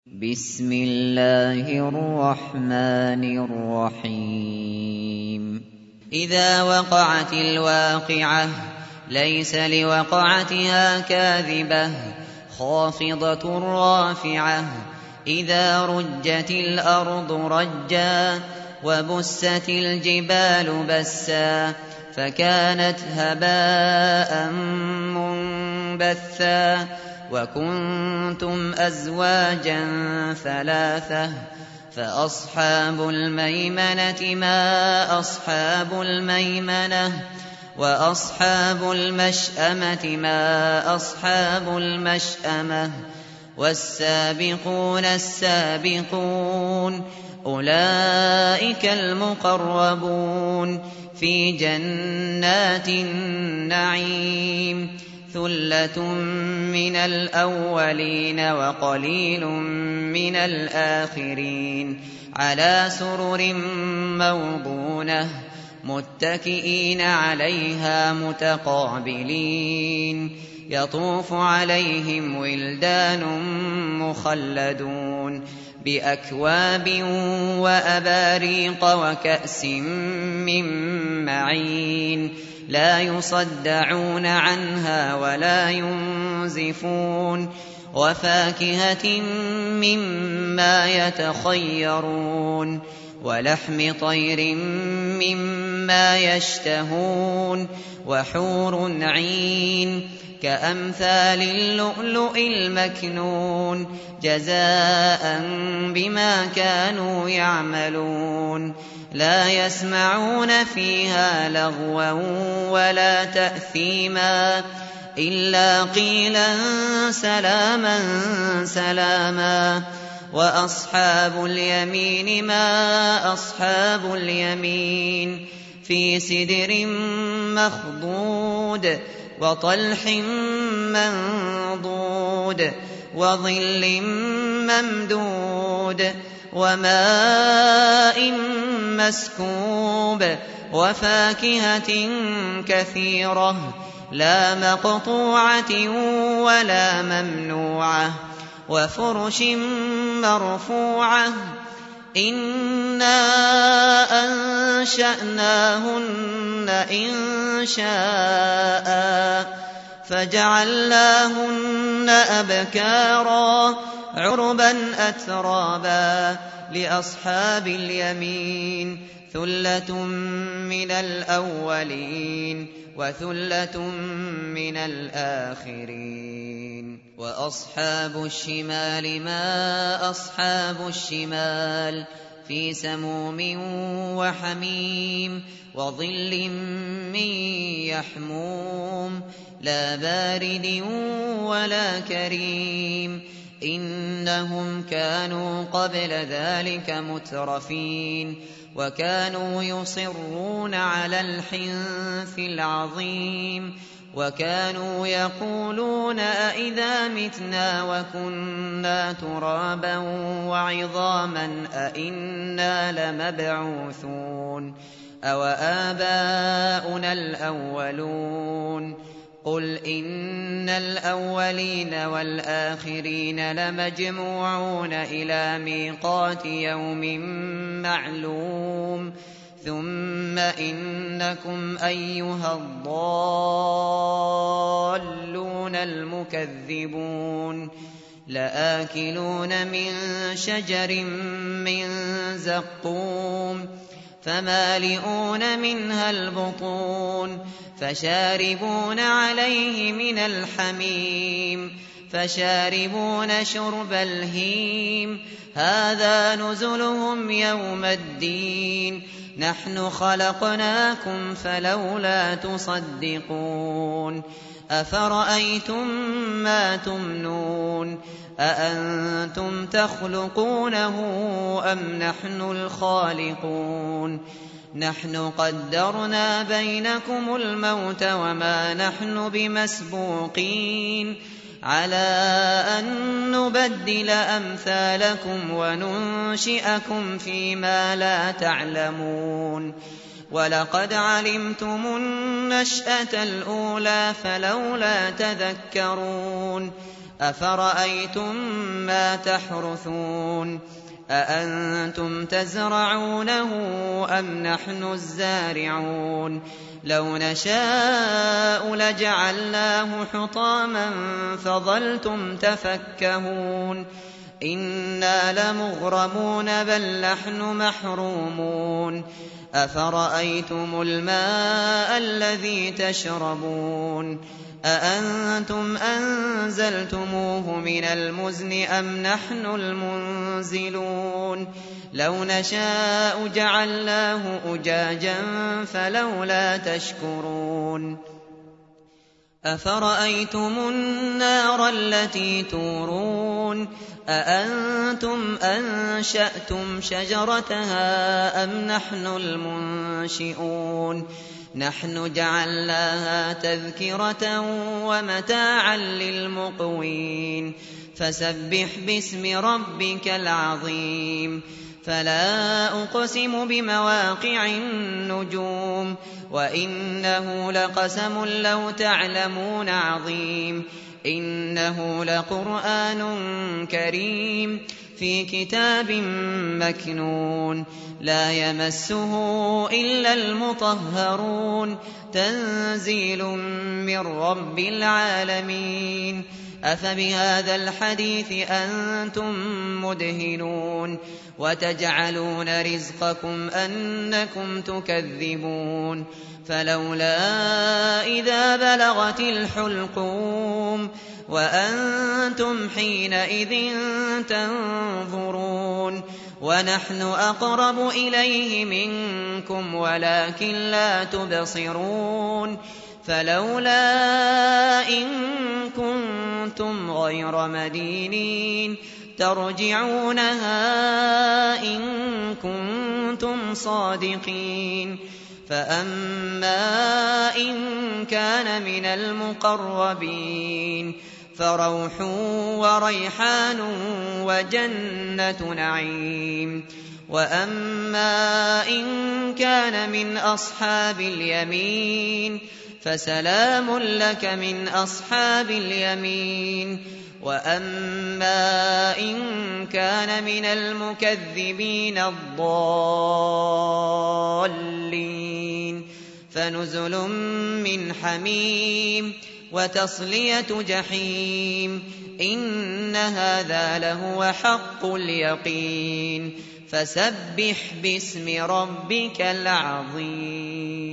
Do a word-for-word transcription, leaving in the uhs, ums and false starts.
بسم الله الرحمن الرحيم إذا وقعت الواقعة ليس لوقعتها كاذبة خافضة رافعة إذا رجت الأرض رجا وبست الجبال بسا فكانت هباء منبثا وكنتم أزواجا ثلاثة فأصحاب الميمنة ما أصحاب الميمنة وأصحاب المشأمة ما أصحاب المشأمة والسابقون السابقون أولئك المقربون في جنات النعيم ثلة من الأولين وقليل من الآخرين على سرر موضونة متكئين عليها متقابلين يطوف عليهم ولدان مخلدون بأكواب وأباريق وكأس من معين لا يصدعون عنها ولا ينزفون وفاكهة مما يتخيرون ولحم طير مما يشتهون وحور عين كأمثال اللؤلؤ المكنون جزاء بما كانوا يعملون لا يسمعون فيها لغوا ولا تأثيما إلا قيلا سلاما سلاما وأصحاب اليمين ما أصحاب اليمين في سدر مخضود وطلح منضود وظل ممدود وماء مسكوب وفاكهة كثيرة لا مقطوعة ولا ممنوعة وفرش مرفوعة إنا أنشأناهن إنشاء فجعلناهن أبكارا عربا أترابا لأصحاب اليمين ثلة من الأولين وثلة من الآخرين وأصحاب الشمال ما أصحاب الشمال في سموم وحميم وظل من يحموم لا بارد ولا كريم إنهم كانوا قبل ذلك مترفين وكانوا يصرون على الحنث العظيم وكانوا يقولون أئذا متنا وكنا ترابا وعظاما أئنا لمبعوثون أوآباؤنا الأولون قل إن الأولين والآخرين لمجموعون إلى ميقات يوم معلوم ثم إنكم أيها الضالون المكذبون لآكلون من شجر من زقوم فمالئون منها البطون فشاربون عليه من الحميم فشاربون شرب الهيم هذا نزلهم يوم الدين نحن خلقناكم فلولا تصدقون أفرأيتم ما تمنون أأنتم تخلقونه أم نحن الخالقون نحن قدرنا بينكم الموت وما نحن بمسبوقين على أن نبدل أمثالكم وننشئكم فيما لا تعلمون ولقد علمتم النشأة الأولى فلولا تذكرون أفرأيتم ما تحرثون أأنتم تزرعونه أم نحن الزارعون لو نشاء لجعلناه حطاما فظلتم تفكهون إنا لمغرمون بل نحن محرومون أفرأيتم الماء الذي تشربون أأنتم أنزلتموه من المزن أم نحن المنزلون لو نشاء جعلناه أجاجا فلولا تشكرون أفرأيتم النار التي تورون أأنتم أنشأتم شجرتها أم نحن المنشئون نحن جعلناها تذكرة ومتاعا للمقوين فسبح باسم ربك العظيم فلا أقسم بمواقع النجوم وإنه لقسم لو تعلمون عظيم إنه لقرآن كريم في كتاب مكنون لا يمسه إلا المطهرون تنزيل من رب العالمين أفبهذا الحديث أنتم مدهنون وتجعلون رزقكم أنكم تكذبون فلولا إذا بلغت الحلقوم وأنتم حينئذ تنظرون ونحن أقرب إليه منكم ولكن لا تبصرون فلولا إن كنتم غير مدينين ترجعونها إن كنتم صادقين فأما إن كان من المقربين فروح وريحان وجنة نعيم وأما إن كان من أصحاب اليمين فسلام لك من أصحاب اليمين وأما إن كان من المكذبين الضالين فنزل من حميم وتصلية جحيم إن هذا لهو حق اليقين فسبح باسم ربك العظيم.